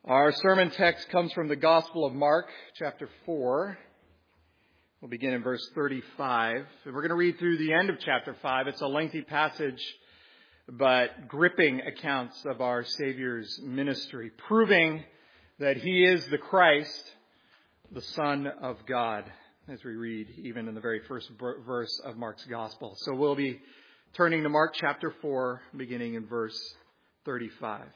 Our sermon text comes from the Gospel of Mark, chapter 4. We'll begin in verse 35. And we're going to read through the end of chapter 5. It's a lengthy passage, but gripping accounts of our Savior's ministry, proving that He is the Christ, the Son of God, as we read even in the very first verse of Mark's Gospel. So we'll be turning to Mark chapter 4, beginning in verse 35.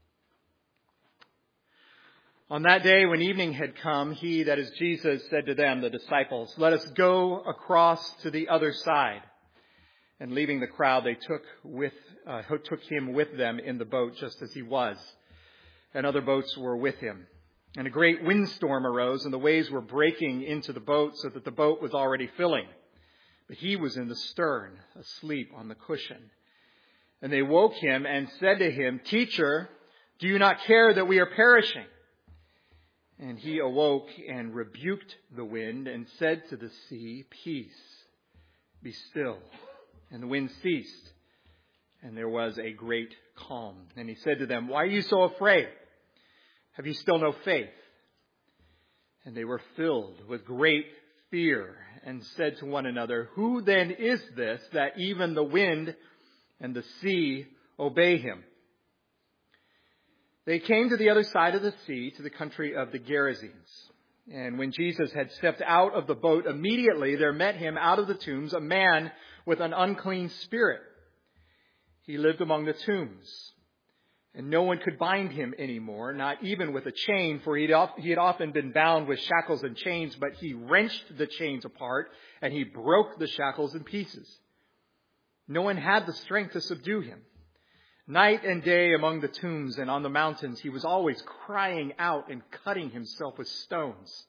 On that day, when evening had come, He, that is Jesus, said to them, the disciples, "Let us go across to the other side." And leaving the crowd, they took Him with them in the boat, just as He was. And other boats were with Him. And a great windstorm arose, and the waves were breaking into the boat, so that the boat was already filling. But He was in the stern, asleep on the cushion. And they woke Him and said to Him, "Teacher, do you not care that we are perishing?" And He awoke and rebuked the wind and said to the sea, "Peace, be still." And the wind ceased, and there was a great calm. And He said to them, "Why are you so afraid? Have you still no faith?" And they were filled with great fear and said to one another, "Who then is this that even the wind and the sea obey Him?" They came to the other side of the sea, to the country of the Gerasenes. And when Jesus had stepped out of the boat, immediately there met Him out of the tombs a man with an unclean spirit. He lived among the tombs, and no one could bind him anymore, not even with a chain, for he had often been bound with shackles and chains, but He wrenched the chains apart, and He broke the shackles in pieces. No one had the strength to subdue him. Night and day among the tombs and on the mountains, He was always crying out and cutting Himself with stones.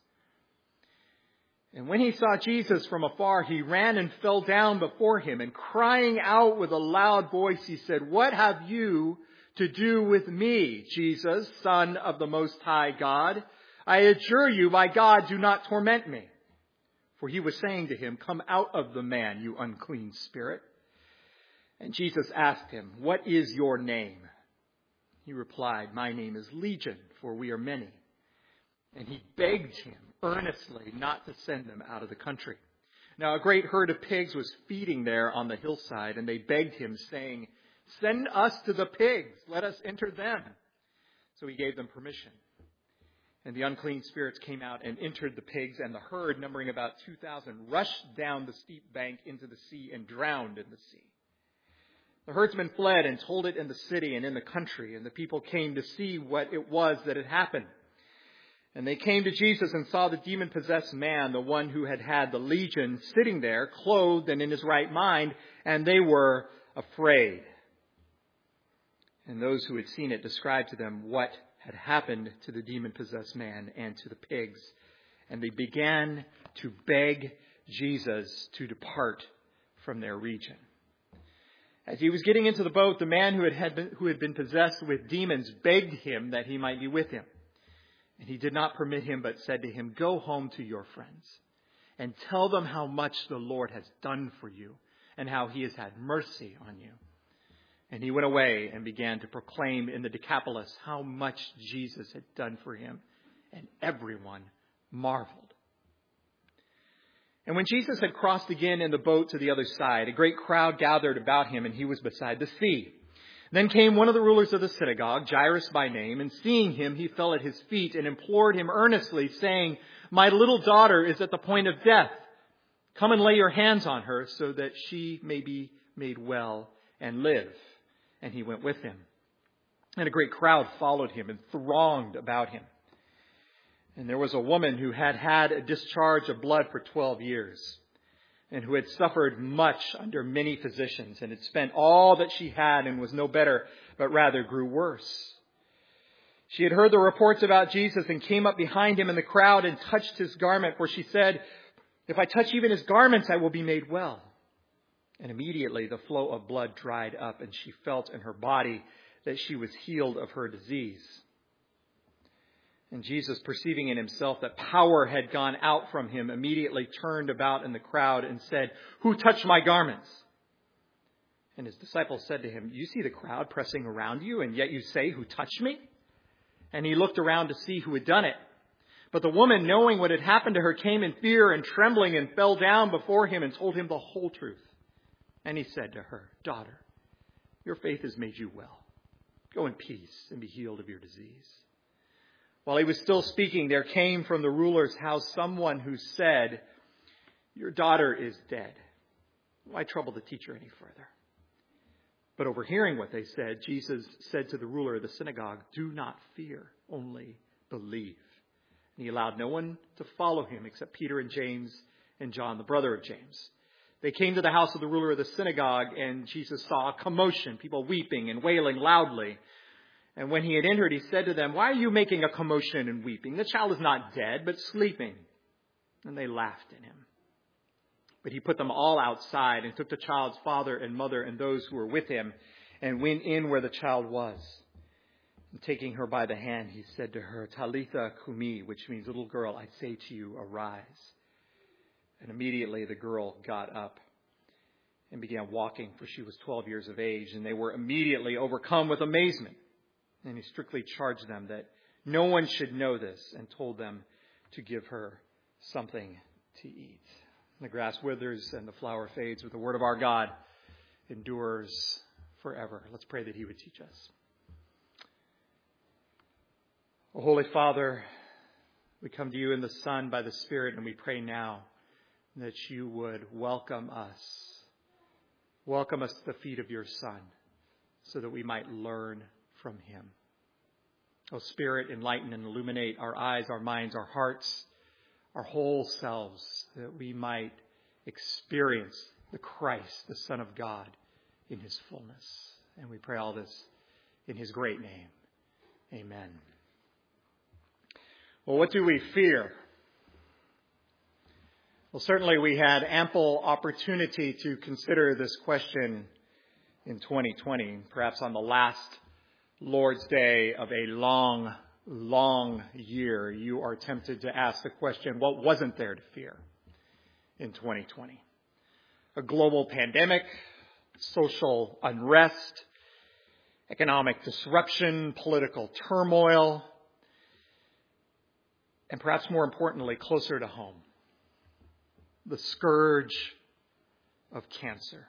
And when He saw Jesus from afar, He ran and fell down before Him, and crying out with a loud voice, He said, "What have you to do with me, Jesus, Son of the Most High God? I adjure you by God, do not torment me." For He was saying to him, "Come out of the man, you unclean spirit." And Jesus asked him, "What is your name?" He replied, "My name is Legion, for we are many." And He begged him earnestly not to send them out of the country. Now a great herd of pigs was feeding there on the hillside, and they begged Him, saying, "Send us to the pigs, let us enter them." So He gave them permission. And the unclean spirits came out and entered the pigs, and the herd, numbering about 2,000, rushed down the steep bank into the sea and drowned in the sea. The herdsmen fled and told it in the city and in the country, and the people came to see what it was that had happened. And they came to Jesus and saw the demon-possessed man, the one who had had the legion, sitting there, clothed and in his right mind, and they were afraid. And those who had seen it described to them what had happened to the demon-possessed man and to the pigs. And they began to beg Jesus to depart from their region. As He was getting into the boat, the man who had been possessed with demons begged Him that He might be with him. And He did not permit him, but said to him, "Go home to your friends and tell them how much the Lord has done for you and how He has had mercy on you." And he went away and began to proclaim in the Decapolis how much Jesus had done for him. And everyone marveled. And when Jesus had crossed again in the boat to the other side, a great crowd gathered about Him, and He was beside the sea. Then came one of the rulers of the synagogue, Jairus by name, and seeing Him, he fell at His feet and implored Him earnestly, saying, "My little daughter is at the point of death. Come and lay your hands on her so that she may be made well and live." And He went with him. And a great crowd followed Him and thronged about Him. And there was a woman who had had a discharge of blood for 12 years, and who had suffered much under many physicians, and had spent all that she had and was no better, but rather grew worse. She had heard the reports about Jesus and came up behind Him in the crowd and touched His garment, for she said, "If I touch even His garments, I will be made well." And immediately the flow of blood dried up, and she felt in her body that she was healed of her disease. And Jesus, perceiving in Himself that power had gone out from Him, immediately turned about in the crowd and said, "Who touched my garments?" And His disciples said to Him, "You see the crowd pressing around you, and yet you say, 'Who touched me?'" and he looked around to see who had done it. But the woman, knowing what had happened to her, came in fear and trembling and fell down before him and told him the whole truth. And he said to her, "Daughter, your faith has made you well. Go in peace and be healed of your disease." While he was still speaking, there came from the ruler's house someone who said, "Your daughter is dead. Why trouble the teacher any further?" But overhearing what they said, Jesus said to the ruler of the synagogue, "Do not fear, only believe." And he allowed no one to follow him except Peter and James and John, the brother of James. They came to the house of the ruler of the synagogue, and Jesus saw a commotion, people weeping and wailing loudly. And when he had entered, he said to them, "Why are you making a commotion and weeping? The child is not dead, but sleeping." And they laughed at him. But he put them all outside and took the child's father and mother and those who were with him and went in where the child was. And taking her by the hand, he said to her, "Talitha kumi," which means, "Little girl, I say to you, arise." And immediately the girl got up and began walking, for she was 12 years of age. And they were immediately overcome with amazement. And he strictly charged them that no one should know this, and told them to give her something to eat. The grass withers and the flower fades, but the word of our God endures forever. Let's pray that he would teach us. O Holy Father, we come to you in the Son by the Spirit, and we pray now that you would welcome us. Welcome us to the feet of your Son, so that we might learn from him. O Spirit, enlighten and illuminate our eyes, our minds, our hearts, our whole selves, that we might experience the Christ, the Son of God, in his fullness. And we pray all this in his great name. Amen. Well, what do we fear? Well, certainly we had ample opportunity to consider this question in 2020, perhaps on the last Lord's Day of a long, long year. You are tempted to ask the question, what wasn't there to fear in 2020? A global pandemic, social unrest, economic disruption, political turmoil, and perhaps more importantly, closer to home, the scourge of cancer,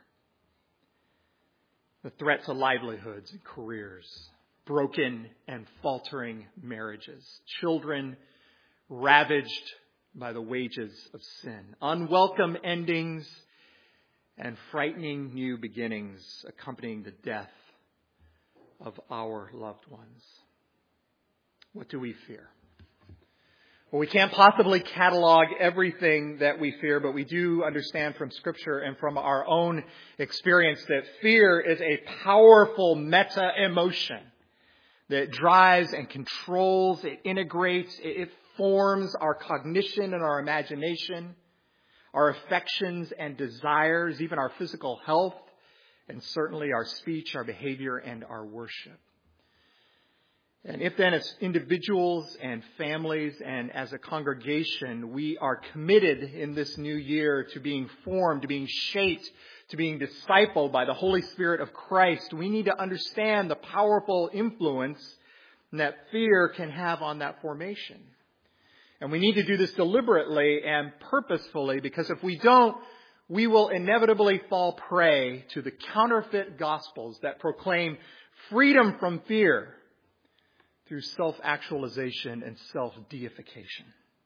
the threat to livelihoods and careers, broken and faltering marriages, children ravaged by the wages of sin, unwelcome endings, and frightening new beginnings accompanying the death of our loved ones. What do we fear? Well, we can't possibly catalog everything that we fear, but we do understand from Scripture and from our own experience that fear is a powerful meta-emotion that drives and controls, it integrates, it forms our cognition and our imagination, our affections and desires, even our physical health, and certainly our speech, our behavior, and our worship. And if then as individuals and families and as a congregation, we are committed in this new year to being formed, to being shaped, to being discipled by the Holy Spirit of Christ, we need to understand the powerful influence that fear can have on that formation. And we need to do this deliberately and purposefully, because if we don't, we will inevitably fall prey to the counterfeit gospels that proclaim freedom from fear through self-actualization and self-deification.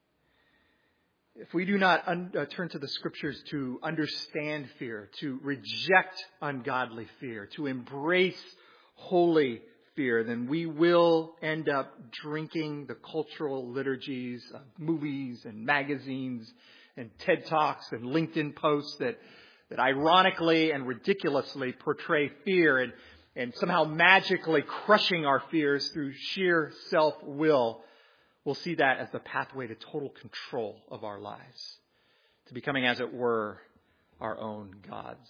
If we do not turn to the Scriptures to understand fear, to reject ungodly fear, to embrace holy fear, then we will end up drinking the cultural liturgies of movies and magazines and TED Talks and LinkedIn posts that ironically and ridiculously portray fear and somehow magically crushing our fears through sheer self-will. We'll see that as the pathway to total control of our lives, to becoming, as it were, our own gods.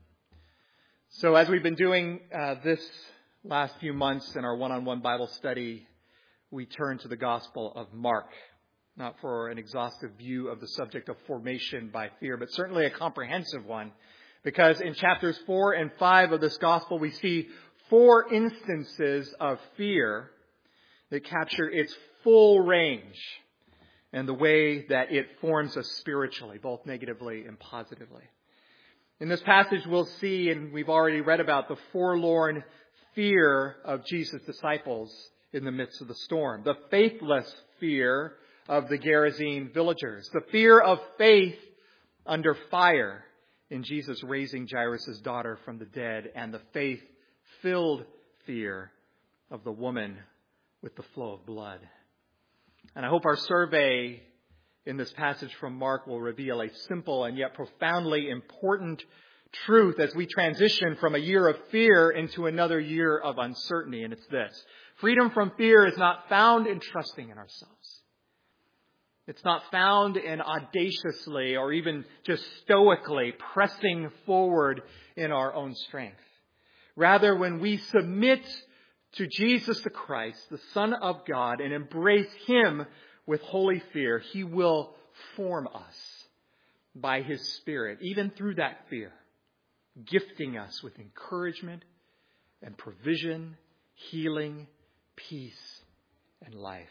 So as we've been doing this last few months in our one-on-one Bible study, we turn to the Gospel of Mark, not for an exhaustive view of the subject of formation by fear, but certainly a comprehensive one. Because in chapters 4 and 5 of this gospel, we see 4 instances of fear that capture its full range and the way that it forms us spiritually, both negatively and positively. In this passage, we'll see, and we've already read about, the forlorn fear of Jesus' disciples in the midst of the storm. The faithless fear of the Gerasene villagers. The fear of faith under fire in Jesus raising Jairus' daughter from the dead. And the faith-filled fear of the woman with the flow of blood. And I hope our survey in this passage from Mark will reveal a simple and yet profoundly important truth as we transition from a year of fear into another year of uncertainty. And it's this: freedom from fear is not found in trusting in ourselves. It's not found in audaciously or even just stoically pressing forward in our own strength. Rather, when we submit to Jesus the Christ, the Son of God, and embrace Him with holy fear, He will form us by His Spirit, even through that fear, gifting us with encouragement and provision, healing, peace, and life.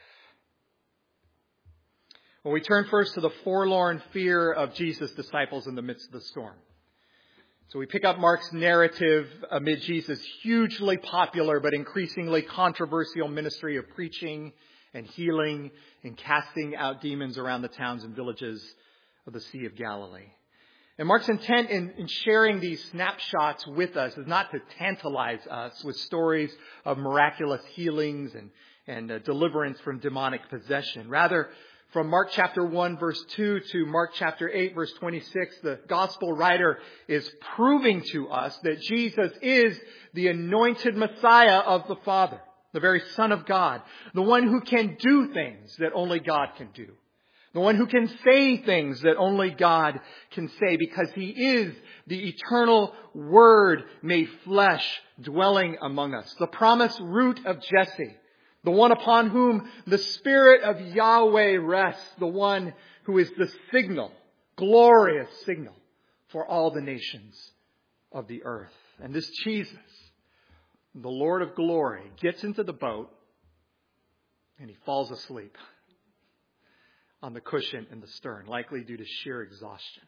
Well, we turn first to the forlorn fear of Jesus' disciples in the midst of the storm. So we pick up Mark's narrative amid Jesus' hugely popular but increasingly controversial ministry of preaching and healing and casting out demons around the towns and villages of the Sea of Galilee. And Mark's intent in sharing these snapshots with us is not to tantalize us with stories of miraculous healings and deliverance from demonic possession. Rather, from Mark chapter 1 verse 2 to Mark chapter 8 verse 26, the gospel writer is proving to us that Jesus is the anointed Messiah of the Father, the very Son of God, the one who can do things that only God can do, the one who can say things that only God can say, because He is the eternal Word made flesh dwelling among us, the promised root of Jesse, the one upon whom the Spirit of Yahweh rests, the one who is the signal, glorious signal for all the nations of the earth. And this Jesus, the Lord of glory, gets into the boat and He falls asleep on the cushion in the stern, likely due to sheer exhaustion.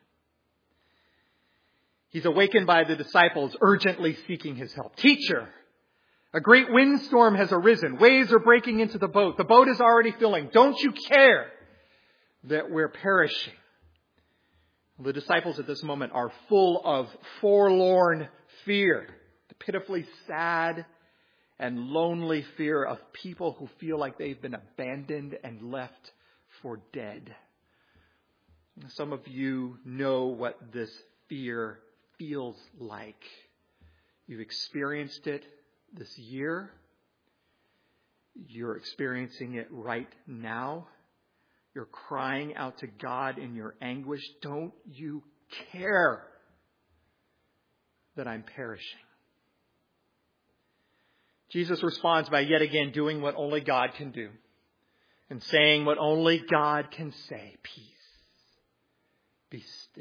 He's awakened by the disciples urgently seeking His help. Teacher, a great windstorm has arisen. Waves are breaking into the boat. The boat is already filling. Don't you care that we're perishing? The disciples at this moment are full of forlorn fear, the pitifully sad and lonely fear of people who feel like they've been abandoned and left for dead. Some of you know what this fear feels like. You've experienced it this year. You're experiencing it right now. You're crying out to God in your anguish. Don't you care that I'm perishing? Jesus responds by yet again doing what only God can do and saying what only God can say. Peace. Be still.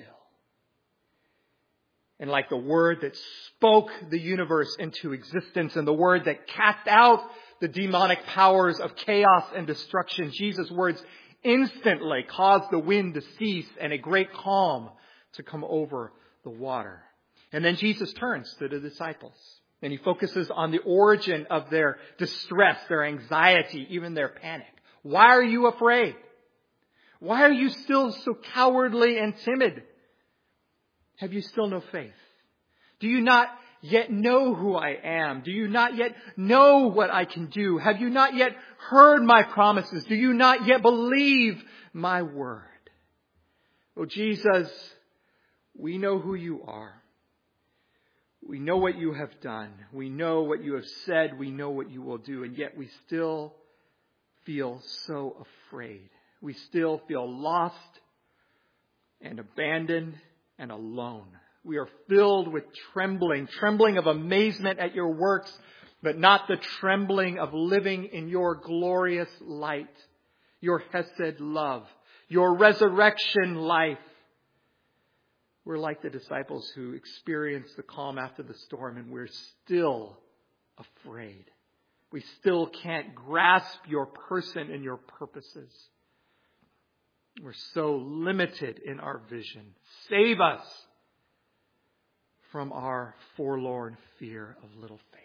And like the word that spoke the universe into existence and the word that cast out the demonic powers of chaos and destruction, Jesus' words instantly caused the wind to cease and a great calm to come over the water. And then Jesus turns to the disciples and He focuses on the origin of their distress, their anxiety, even their panic. Why are you afraid? Why are you still so cowardly and timid? Have you still no faith? Do you not yet know who I am? Do you not yet know what I can do? Have you not yet heard my promises? Do you not yet believe my word? Oh, Jesus, we know who you are. We know what you have done. We know what you have said. We know what you will do. And yet we still feel so afraid. We still feel lost and abandoned and alone. We are filled with trembling of amazement at your works, but not the trembling of living in your glorious light, your Hesed love, your resurrection life. We're like the disciples who experienced the calm after the storm, and we're still afraid. We still can't grasp your person and your purposes. We're so limited in our vision. Save us from our forlorn fear of little faith.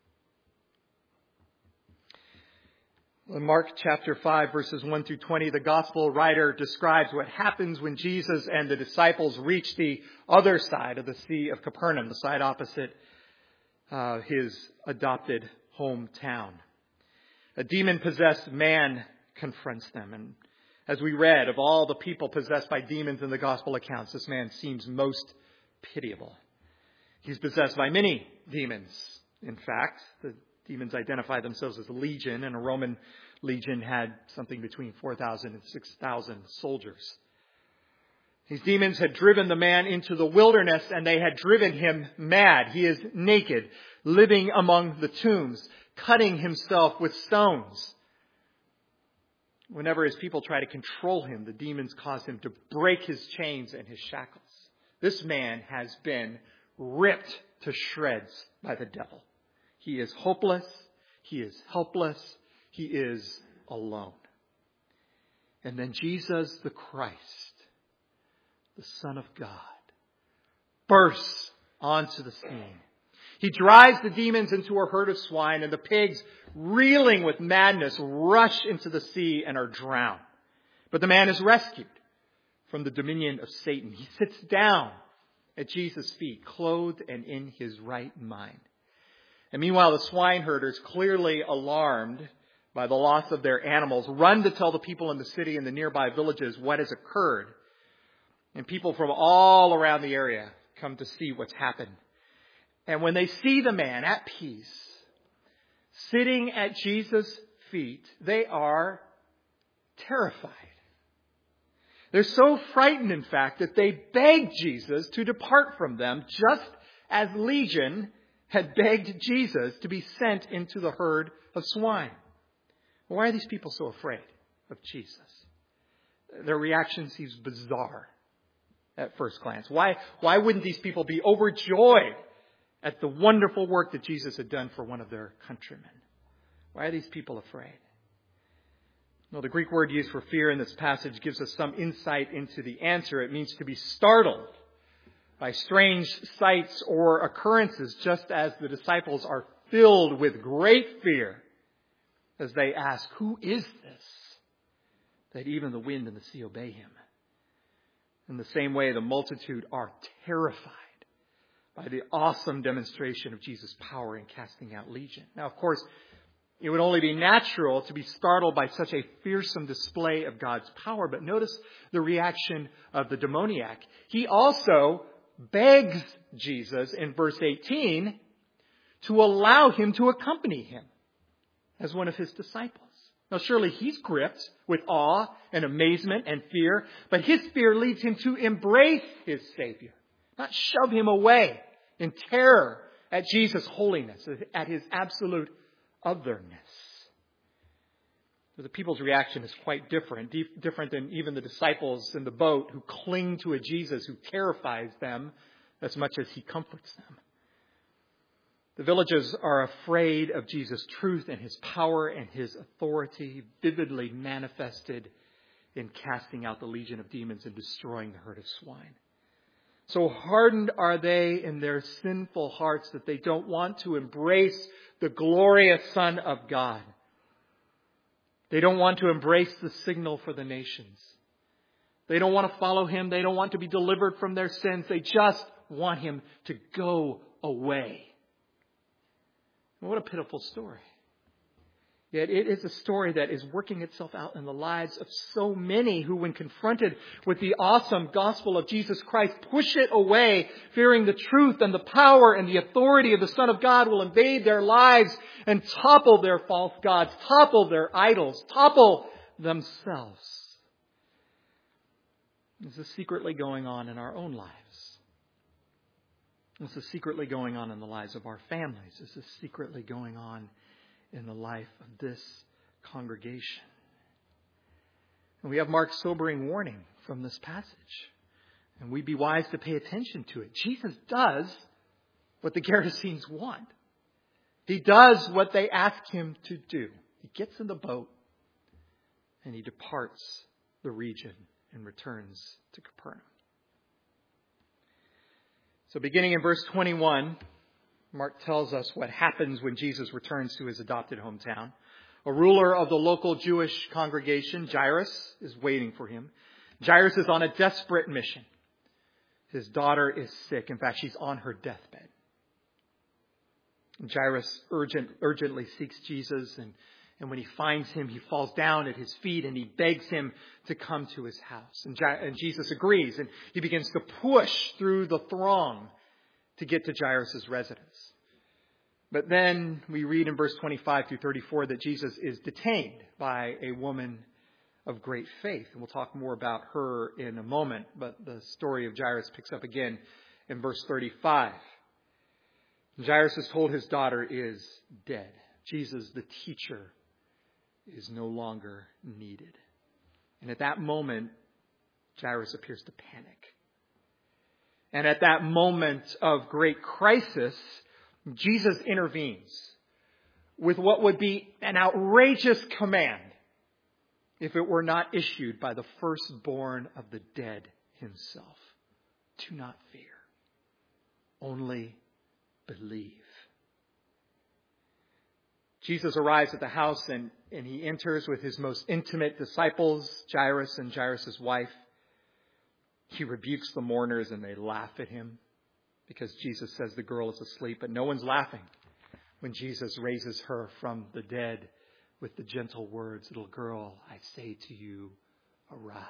In Mark chapter 5, verses 1 through 20, the gospel writer describes what happens when Jesus and the disciples reach the other side of the Sea of Capernaum, the side opposite his adopted hometown. A demon-possessed man confronts them. And as we read, of all the people possessed by demons in the gospel accounts, this man seems most pitiable. He's possessed by many demons. In fact, the demons identify themselves as a legion, and a Roman legion had something between 4,000 and 6,000 soldiers. These demons had driven the man into the wilderness, and they had driven him mad. He is naked, living among the tombs, cutting himself with stones. Whenever his people try to control him, the demons cause him to break his chains and his shackles. This man has been ripped to shreds by the devil. He is hopeless. He is helpless. He is alone. And then Jesus the Christ, the Son of God, bursts onto the scene. He drives the demons into a herd of swine, and the pigs, reeling with madness, rush into the sea and are drowned. But the man is rescued from the dominion of Satan. He sits down at Jesus' feet, clothed and in his right mind. And meanwhile, the swineherders, clearly alarmed by the loss of their animals, run to tell the people in the city and the nearby villages what has occurred. And people from all around the area come to see what's happened. And when they see the man at peace, sitting at Jesus' feet, they are terrified. They're so frightened, in fact, that they beg Jesus to depart from them, just as Legion had begged Jesus to be sent into the herd of swine. Why are these people so afraid of Jesus? Their reaction seems bizarre at first glance. Why wouldn't these people be overjoyed at the wonderful work that Jesus had done for one of their countrymen? Why are these people afraid? Well, the Greek word used for fear in this passage gives us some insight into the answer. It means to be startled by strange sights or occurrences, just as the disciples are filled with great fear as they ask, "Who is this that even the wind and the sea obey him?" In the same way, the multitude are terrified by the awesome demonstration of Jesus' power in casting out legion. Now, of course, it would only be natural to be startled by such a fearsome display of God's power. But notice the reaction of the demoniac. He also begs Jesus in verse 18 to allow him to accompany him as one of his disciples. Now, surely he's gripped with awe and amazement and fear, but his fear leads him to embrace his Savior, not shove him away in terror at Jesus' holiness, at his absolute otherness. The people's reaction is quite different than even the disciples in the boat who cling to a Jesus who terrifies them as much as he comforts them. The villagers are afraid of Jesus' truth and his power and his authority, vividly manifested in casting out the legion of demons and destroying the herd of swine. So hardened are they in their sinful hearts that they don't want to embrace the glorious Son of God. They don't want to embrace the signal for the nations. They don't want to follow him. They don't want to be delivered from their sins. They just want him to go away. What a pitiful story. Yet it is a story that is working itself out in the lives of so many who, when confronted with the awesome gospel of Jesus Christ, push it away, fearing the truth and the power and the authority of the Son of God will invade their lives and topple their false gods, topple their idols, topple themselves. This is secretly going on in our own lives. This is secretly going on in the lives of our families. This is secretly going on in the life of this congregation. And we have Mark's sobering warning from this passage. And we'd be wise to pay attention to it. Jesus does what the Gerasenes want. He does what they ask him to do. He gets in the boat and he departs the region and returns to Capernaum. So beginning in verse 21, Mark tells us what happens when Jesus returns to his adopted hometown. A ruler of the local Jewish congregation, Jairus, is waiting for him. Jairus is on a desperate mission. His daughter is sick. In fact, she's on her deathbed. Jairus urgently seeks Jesus, and when he finds him, he falls down at his feet and he begs him to come to his house. And Jesus agrees, and he begins to push through the throng to get to Jairus' residence. But then we read in verse 25 through 34 that Jesus is detained by a woman of great faith. And we'll talk more about her in a moment, but the story of Jairus picks up again in verse 35. Jairus is told his daughter is dead. Jesus, the teacher, is no longer needed. And at that moment, Jairus appears to panic. And at that moment of great crisis, Jesus intervenes with what would be an outrageous command if it were not issued by the firstborn of the dead himself. Do not fear. Only believe. Jesus arrives at the house and he enters with his most intimate disciples, Jairus and Jairus' wife. He rebukes the mourners and they laugh at him because Jesus says the girl is asleep, but no one's laughing when Jesus raises her from the dead with the gentle words, "Little girl, I say to you, arise."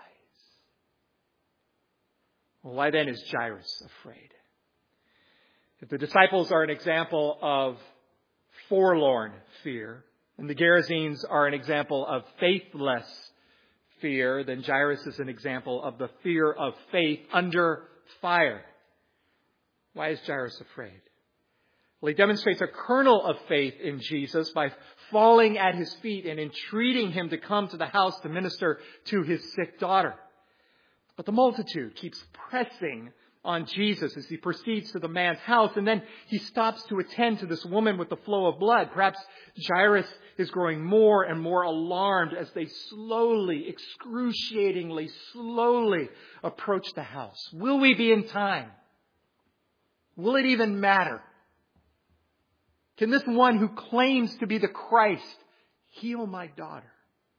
Well, why then is Jairus afraid? If the disciples are an example of forlorn fear, and the Gerasenes are an example of faithless fear, then Jairus is an example of the fear of faith under fire. Why is Jairus afraid? Well, he demonstrates a kernel of faith in Jesus by falling at his feet and entreating him to come to the house to minister to his sick daughter. But the multitude keeps pressing on Jesus as he proceeds to the man's house, and then he stops to attend to this woman with the flow of blood. Perhaps Jairus is growing more and more alarmed as they slowly, excruciatingly, slowly approach the house. Will we be in time? Will it even matter? Can this one who claims to be the Christ heal my daughter?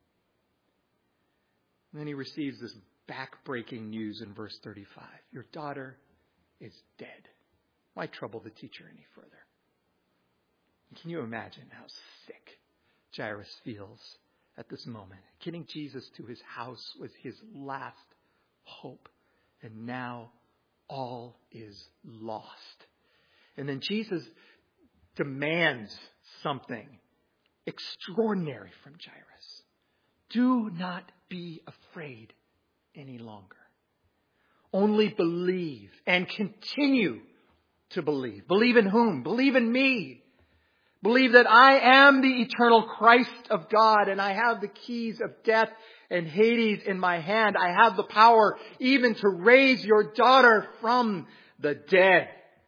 And then he receives this back-breaking news in verse 35. Your daughter is dead. Why trouble the teacher any further? Can you imagine how sick Jairus feels at this moment? Getting Jesus to his house was his last hope. And now all is lost. And then Jesus demands something extraordinary from Jairus. Do not be afraid any longer. Only believe and continue to believe. Believe in whom? Believe in me. Believe that I am the eternal Christ of God and I have the keys of death and Hades in my hand. I have the power even to raise your daughter from the dead.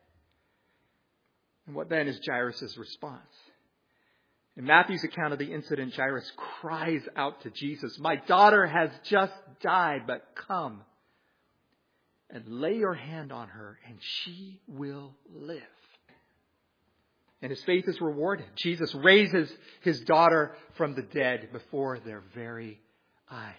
And what then is Jairus' response? In Matthew's account of the incident, Jairus cries out to Jesus, "My daughter has just died, but come and lay your hand on her and she will live." And his faith is rewarded. Jesus raises his daughter from the dead before their very eyes.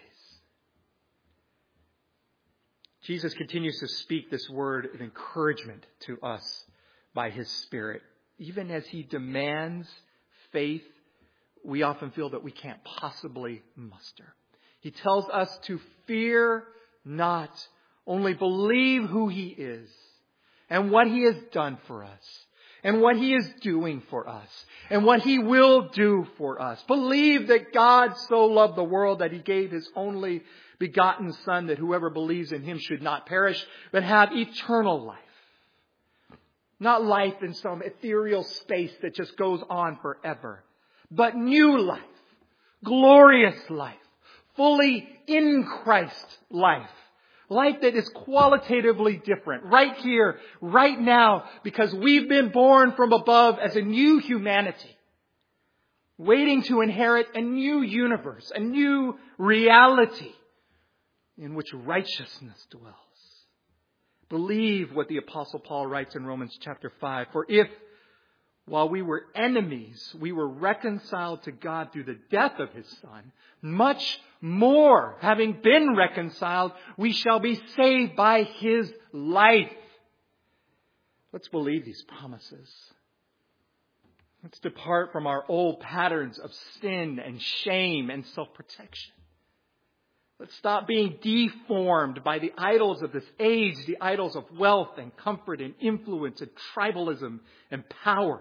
Jesus continues to speak this word of encouragement to us by his Spirit. Even as he demands faith we often feel that we can't possibly muster. He tells us to fear not, only believe who he is and what he has done for us and what he is doing for us and what he will do for us. Believe that God so loved the world that he gave his only begotten Son, that whoever believes in him should not perish but have eternal life. Not life in some ethereal space that just goes on forever, but new life, glorious life, fully in Christ life, Life that is qualitatively different. Right here, right now, because we've been born from above as a new humanity. Waiting to inherit a new universe, a new reality in which righteousness dwells. Believe what the Apostle Paul writes in Romans chapter 5. For if, while we were enemies, we were reconciled to God through the death of His Son, much more, having been reconciled, we shall be saved by His life. Let's believe these promises. Let's depart from our old patterns of sin and shame and self-protection. Let's stop being deformed by the idols of this age, the idols of wealth and comfort and influence and tribalism and power.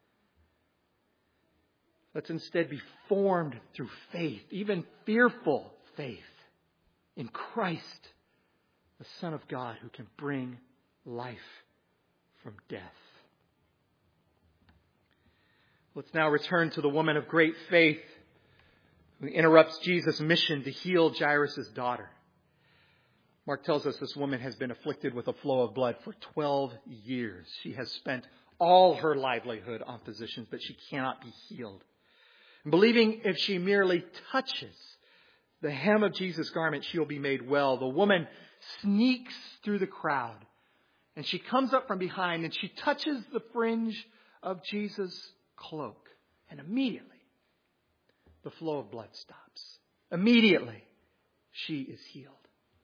Let's instead be formed through faith, even fearful faith, in Christ, the Son of God who can bring life from death. Let's now return to the woman of great faith who interrupts Jesus' mission to heal Jairus' daughter. Mark tells us this woman has been afflicted with a flow of blood for 12 years. She has spent all her livelihood on physicians, but she cannot be healed. And believing if she merely touches the hem of Jesus' garment, she'll be made well. The woman sneaks through the crowd, and she comes up from behind, and she touches the fringe of Jesus' cloak. And immediately, the flow of blood stops. Immediately, she is healed.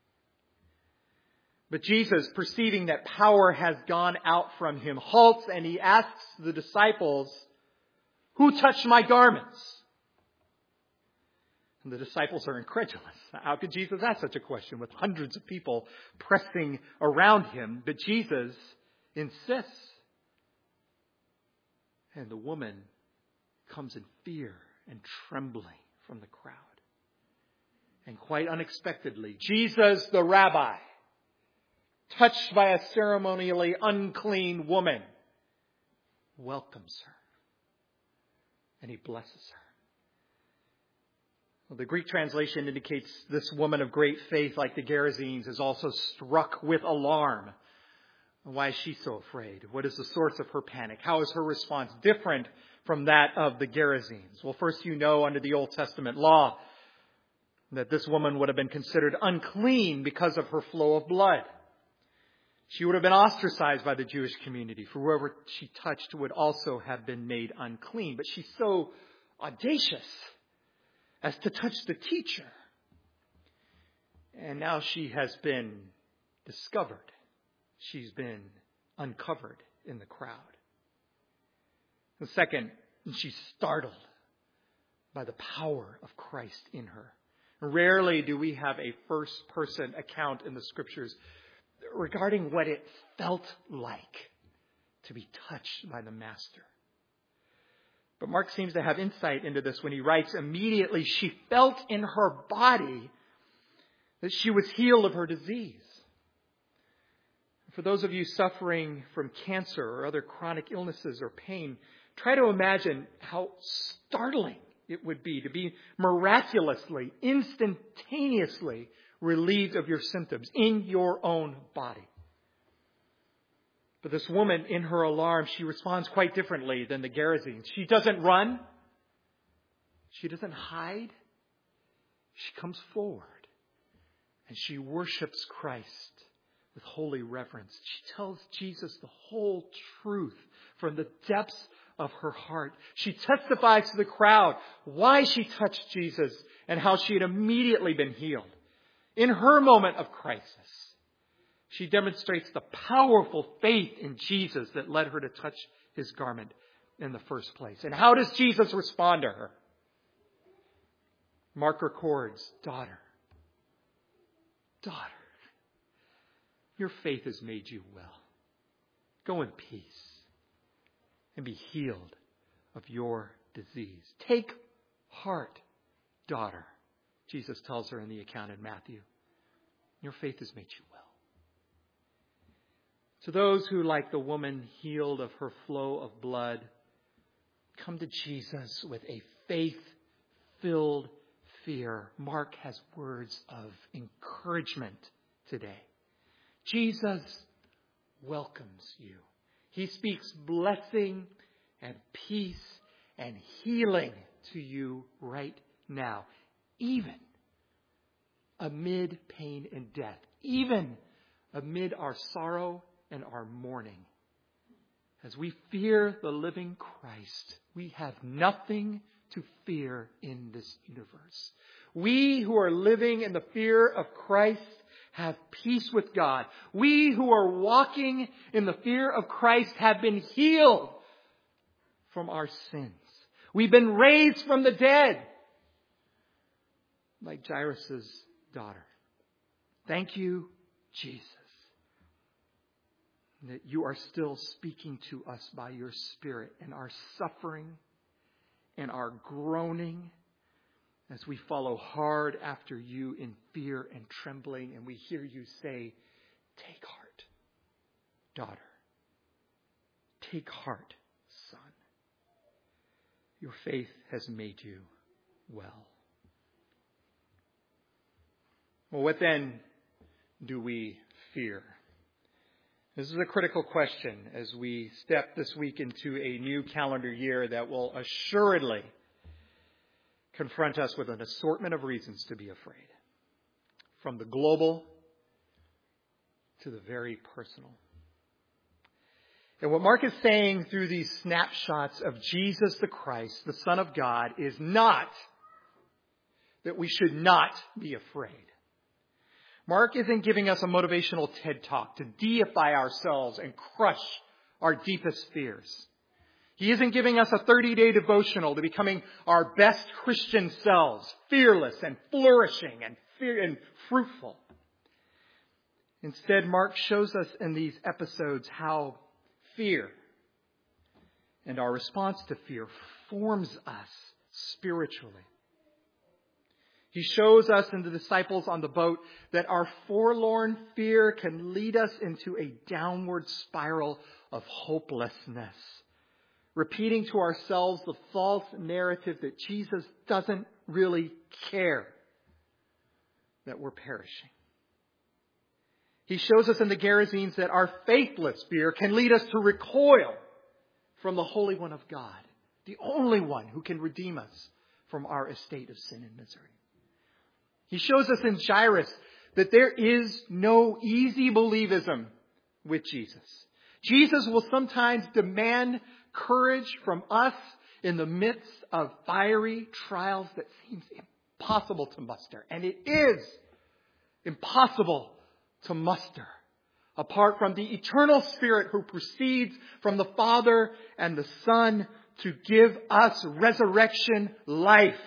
But Jesus, perceiving that power has gone out from him, halts and he asks the disciples, "Who touched my garments?" And the disciples are incredulous. How could Jesus ask such a question with hundreds of people pressing around him? But Jesus insists. And the woman comes in fear and trembling from the crowd. And quite unexpectedly, Jesus the rabbi, touched by a ceremonially unclean woman, welcomes her. And he blesses her. Well, the Greek translation indicates this woman of great faith, like the Gerasenes, is also struck with alarm. Why is she so afraid? What is the source of her panic? How is her response different from that of the Gerasenes? Well, first, you know, under the Old Testament law, that this woman would have been considered unclean because of her flow of blood. She would have been ostracized by the Jewish community, for whoever she touched would also have been made unclean. But she's so audacious as to touch the teacher. And now she has been discovered. She's been uncovered in the crowd. And second, she's startled by the power of Christ in her. Rarely do we have a first-person account in the Scriptures regarding what it felt like to be touched by the Master. But Mark seems to have insight into this when he writes, immediately she felt in her body that she was healed of her disease. For those of you suffering from cancer or other chronic illnesses or pain, try to imagine how startling it would be to be miraculously, instantaneously relieved of your symptoms in your own body. But this woman, in her alarm, she responds quite differently than the Gerasenes. She doesn't run. She doesn't hide. She comes forward and she worships Christ with holy reverence. She tells Jesus the whole truth from the depths of her heart. She testifies to the crowd why she touched Jesus and how she had immediately been healed. In her moment of crisis, she demonstrates the powerful faith in Jesus that led her to touch his garment in the first place. And how does Jesus respond to her? Mark records, daughter, your faith has made you well. Go in peace and be healed of your disease. Take heart, daughter, Jesus tells her in the account in Matthew. Your faith has made you well. To those who, like the woman healed of her flow of blood, come to Jesus with a faith-filled fear, Mark has words of encouragement today. Jesus welcomes you. He speaks blessing and peace and healing to you right now, even amid pain and death, even amid our sorrow and our mourning. As we fear the living Christ, we have nothing to fear in this universe. We who are living in the fear of Christ have peace with God. We who are walking in the fear of Christ have been healed from our sins. We've been raised from the dead, like Jairus' daughter. Thank you, Jesus, that you are still speaking to us by your Spirit in our suffering and our groaning as we follow hard after you in fear and trembling, and we hear you say, "Take heart, daughter. Take heart, son. Your faith has made you well." Well, what then do we fear? This is a critical question as we step this week into a new calendar year that will assuredly confront us with an assortment of reasons to be afraid, from the global to the very personal. And what Mark is saying through these snapshots of Jesus the Christ, the Son of God, is not that we should not be afraid. Mark isn't giving us a motivational TED Talk to deify ourselves and crush our deepest fears. He isn't giving us a 30-day devotional to becoming our best Christian selves, fearless and flourishing and fruitful. Instead, Mark shows us in these episodes how fear and our response to fear forms us spiritually. He shows us and the disciples on the boat that our forlorn fear can lead us into a downward spiral of hopelessness, repeating to ourselves the false narrative that Jesus doesn't really care that we're perishing. He shows us in the Gerasenes that our faithless fear can lead us to recoil from the Holy One of God, the only one who can redeem us from our estate of sin and misery. He shows us in Jairus that there is no easy believism with Jesus. Jesus will sometimes demand courage from us in the midst of fiery trials that seems impossible to muster. And it is impossible to muster apart from the eternal Spirit who proceeds from the Father and the Son to give us resurrection life,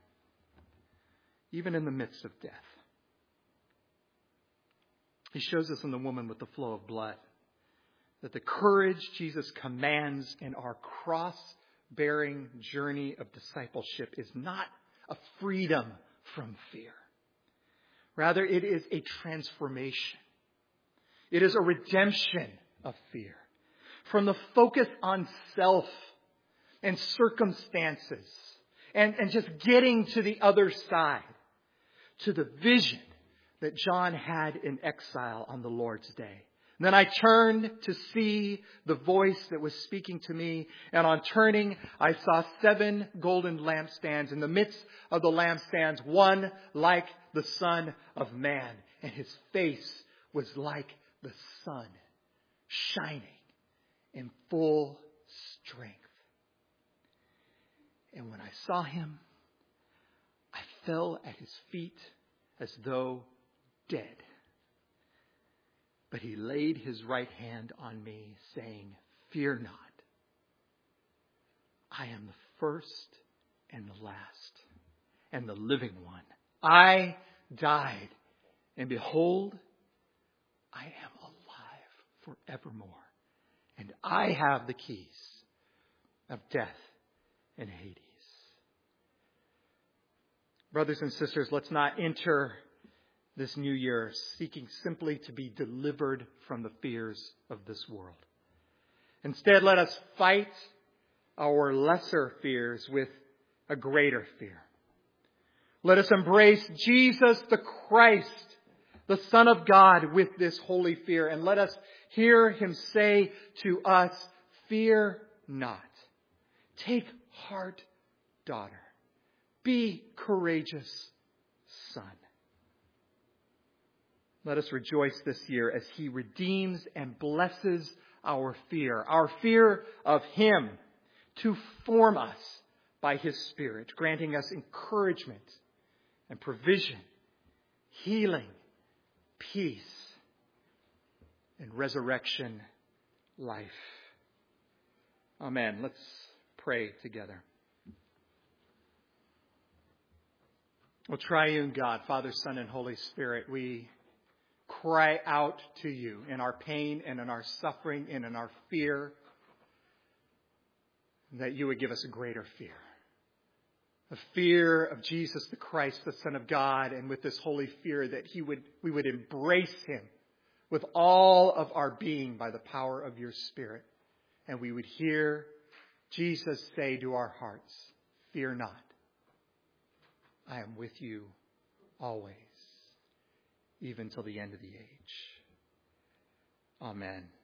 even in the midst of death. He shows us in the woman with the flow of blood that the courage Jesus commands in our cross-bearing journey of discipleship is not a freedom from fear. Rather, it is a transformation. It is a redemption of fear. From the focus on self and circumstances and just getting to the other side, to the vision that John had in exile on the Lord's day. And then I turned to see the voice that was speaking to me. And on turning, I saw 7 golden lampstands. In the midst of the lampstands, one like the Son of Man. And his face was like the sun, shining in full strength. And when I saw him, I fell at his feet as though dead. But he laid his right hand on me, saying, "Fear not. I am the first and the last and the living one. I died, and behold, I am alive forevermore. And I have the keys of death and Hades." Brothers and sisters, let's not enter this new year seeking simply to be delivered from the fears of this world. Instead, let us fight our lesser fears with a greater fear. Let us embrace Jesus the Christ, the Son of God, with this holy fear. And let us hear him say to us, fear not. Take heart, daughter. Be courageous, son. Let us rejoice this year as he redeems and blesses our fear of him, to form us by his Spirit, granting us encouragement and provision, healing, peace, and resurrection life. Amen. Let's pray together. O triune God, Father, Son, and Holy Spirit, we cry out to you in our pain and in our suffering and in our fear, that you would give us a greater fear. A fear of Jesus the Christ, the Son of God, and with this holy fear that we would embrace him with all of our being by the power of your Spirit. And we would hear Jesus say to our hearts, fear not. I am with you always, even till the end of the age. Amen.